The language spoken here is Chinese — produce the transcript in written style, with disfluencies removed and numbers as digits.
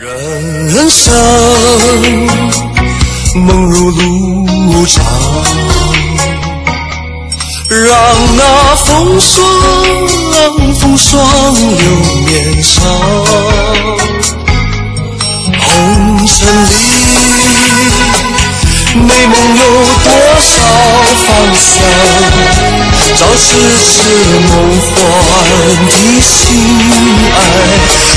人生梦如路长，让那风霜留面上。红尘里美梦有多少方向，朝时梦幻的心爱